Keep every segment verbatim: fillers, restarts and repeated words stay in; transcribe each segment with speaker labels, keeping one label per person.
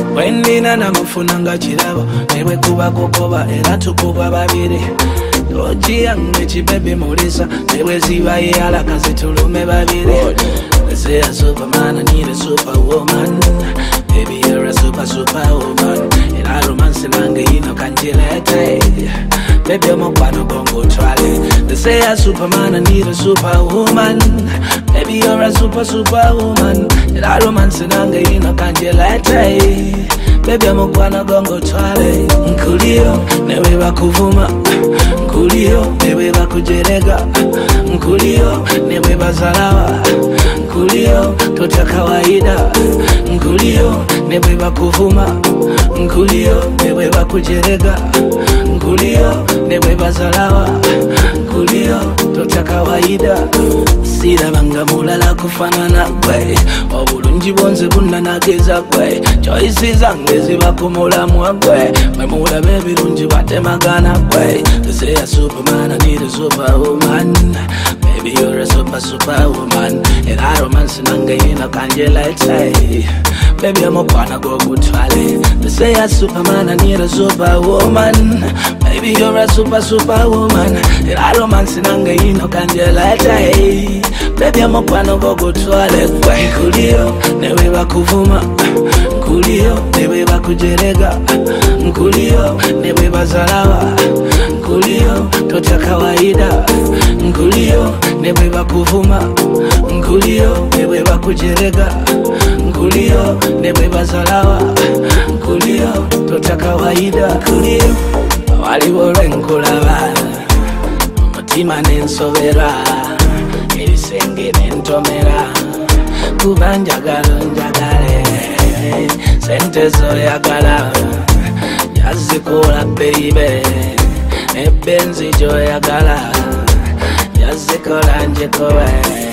Speaker 1: Wendina na mufunanga chirabo Newe kuba kukoba era tukuba babiri Oji yange chipepe mulisa Newe ziba iyala kazi tulume babiri They say a superman, I need a superwoman Baby you're a super superwoman In a romance nange ino kanjilete Baby I'm a kwano bongo twale They say a superman, I need a superwoman Baby you're a super superwoman In a romance nange ino kanjilete Baby I'm a kwano bongo twale Nkulio, newe bakuvuma Nkulio, newe bakujerega Nkulio, newe bazalawa Nkulio, tota kawaida Nkulio, newe bakuvuma Nkulio, newe bakujerega Nkulio, newe bazalawa Nkulio, tota kawaida Sira banga mulala kufanana kwe Obulungi bonze bunanageza kwe Choices zange ziba kumulamu kwe Mwemula bebirungi batemagana kwe They say a superman, I need a superwoman Baby you're a super superwoman And I romance nange ino kanjilete Baby I'm a kwana go kutwale They say a superman, I need a superwoman Baby you're a super superwoman And I romance nange ino kanjilete Baby I'm a kwana go kutwale Nkulio, newe bakuvuma Nkulio, newe bakujerega Nkulio, newe bazalawa Nkulio, tota kawaida Nkulio, newe bakuvuma Nkulio, newe bakujerega Nkulio, newe bazalawa Nkulio, tota kawaida Nkulio, waliwole nkulaba Mutima nensobera Erisenge nentomera Kubanjagalo njagale Sente zoyagala Yazikola baby Ebenzi joyagala Yazikola njekowe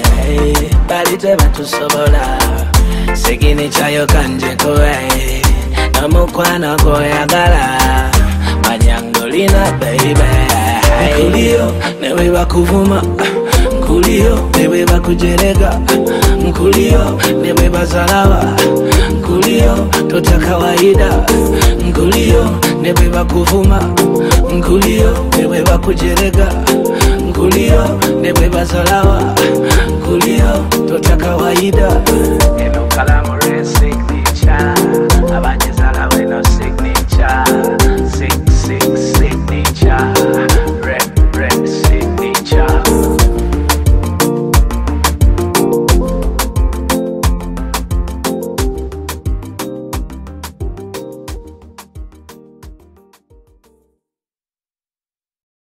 Speaker 1: Balite batusobola Segini chayo kanjekowe Namukwana goyagala Manyangolina baby Nkulio, newe bakuvuma Nkulio, newe bakujerega Nkulio, newe bazalawa Nkulio, tota kawaida Nkulio, newe bakuvuma Nkulio, newe bakujerega Nkulio, newe bazalawa Nkulio, tota kawaida.